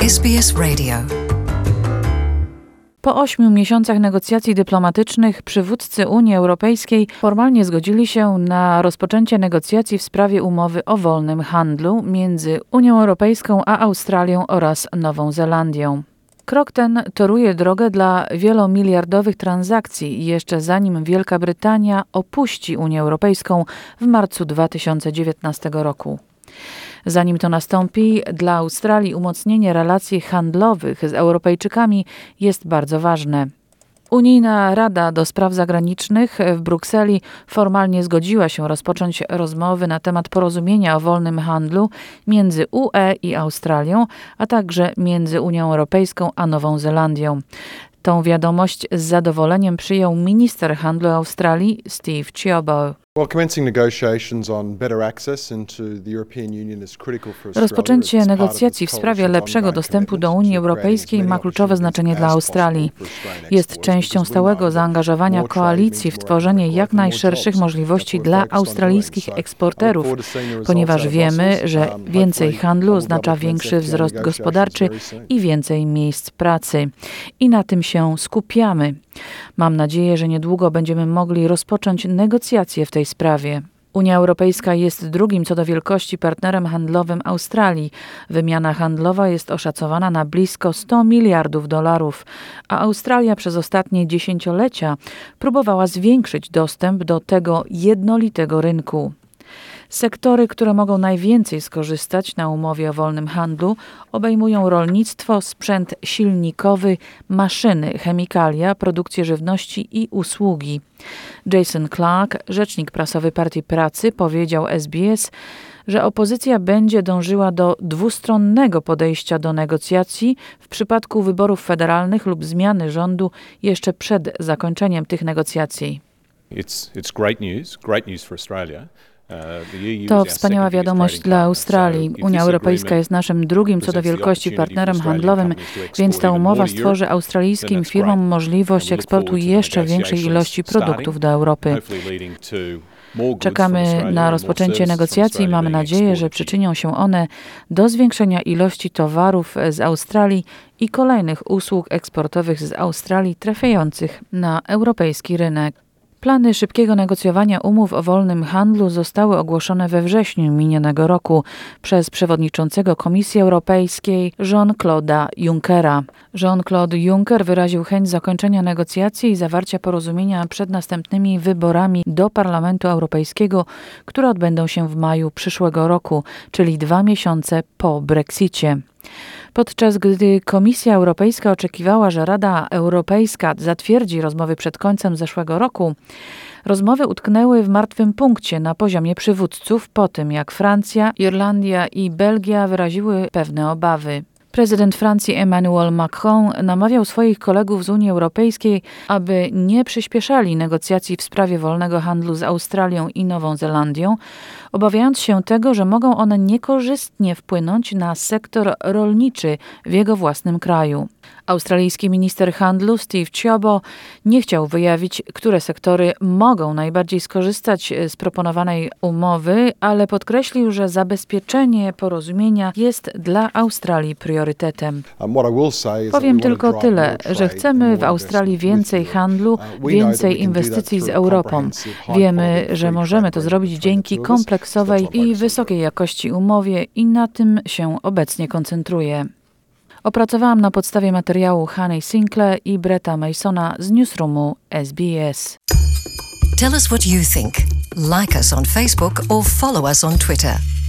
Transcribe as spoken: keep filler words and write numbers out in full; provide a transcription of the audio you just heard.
S B S Radio. Po ośmiu miesiącach negocjacji dyplomatycznych przywódcy Unii Europejskiej formalnie zgodzili się na rozpoczęcie negocjacji w sprawie umowy o wolnym handlu między Unią Europejską a Australią oraz Nową Zelandią. Krok ten toruje drogę dla wielomiliardowych transakcji jeszcze zanim Wielka Brytania opuści Unię Europejską w marcu dwa tysiące dziewiętnastego roku. Zanim to nastąpi, dla Australii umocnienie relacji handlowych z Europejczykami jest bardzo ważne. Unijna Rada do Spraw Zagranicznych w Brukseli formalnie zgodziła się rozpocząć rozmowy na temat porozumienia o wolnym handlu między U E i Australią, a także między Unią Europejską a Nową Zelandią. Tą wiadomość z zadowoleniem przyjął minister handlu Australii Steve Ciobo. Rozpoczęcie negocjacji w sprawie lepszego dostępu do Unii Europejskiej ma kluczowe znaczenie dla Australii. Jest częścią stałego zaangażowania koalicji w tworzenie jak najszerszych możliwości dla australijskich eksporterów, ponieważ wiemy, że więcej handlu oznacza większy wzrost gospodarczy i więcej miejsc pracy. I na tym się skupiamy. Mam nadzieję, że niedługo będziemy mogli rozpocząć negocjacje w tej sprawie. Unia Europejska jest drugim co do wielkości partnerem handlowym Australii. Wymiana handlowa jest oszacowana na blisko sto miliardów dolarów, a Australia przez ostatnie dziesięciolecia próbowała zwiększyć dostęp do tego jednolitego rynku. Sektory, które mogą najwięcej skorzystać na umowie o wolnym handlu, obejmują rolnictwo, sprzęt silnikowy, maszyny, chemikalia, produkcję żywności i usługi. Jason Clark, rzecznik prasowy Partii Pracy, powiedział S B S, że opozycja będzie dążyła do dwustronnego podejścia do negocjacji w przypadku wyborów federalnych lub zmiany rządu jeszcze przed zakończeniem tych negocjacji. It's, it's great news, great news for Australia. To wspaniała wiadomość dla Australii. Unia Europejska jest naszym drugim co do wielkości partnerem handlowym, więc ta umowa stworzy australijskim firmom możliwość eksportu jeszcze większej ilości produktów do Europy. Czekamy na rozpoczęcie negocjacji i mamy nadzieję, że przyczynią się one do zwiększenia ilości towarów z Australii i kolejnych usług eksportowych z Australii trafiających na europejski rynek. Plany szybkiego negocjowania umów o wolnym handlu zostały ogłoszone we wrześniu minionego roku przez przewodniczącego Komisji Europejskiej Jean-Claude'a Junckera. Jean-Claude Juncker wyraził chęć zakończenia negocjacji i zawarcia porozumienia przed następnymi wyborami do Parlamentu Europejskiego, które odbędą się w maju przyszłego roku, czyli dwa miesiące po Brexicie. Podczas gdy Komisja Europejska oczekiwała, że Rada Europejska zatwierdzi rozmowy przed końcem zeszłego roku, rozmowy utknęły w martwym punkcie na poziomie przywódców po tym, jak Francja, Irlandia i Belgia wyraziły pewne obawy. Prezydent Francji Emmanuel Macron namawiał swoich kolegów z Unii Europejskiej, aby nie przyspieszali negocjacji w sprawie wolnego handlu z Australią i Nową Zelandią, obawiając się tego, że mogą one niekorzystnie wpłynąć na sektor rolniczy w jego własnym kraju. Australijski minister handlu Steve Ciobo nie chciał wyjawić, które sektory mogą najbardziej skorzystać z proponowanej umowy, ale podkreślił, że zabezpieczenie porozumienia jest dla Australii priorytetem. Powiem tylko tyle, że chcemy w Australii więcej handlu, więcej inwestycji z Europą. Wiemy, że możemy to zrobić dzięki kompleksowej i wysokiej jakości umowie i na tym się obecnie koncentruję. Opracowałam na podstawie materiału Honey Sinclair i Bretta Masona z Newsroomu S B S. Tell us what you think. Like us on Facebook or follow us on Twitter.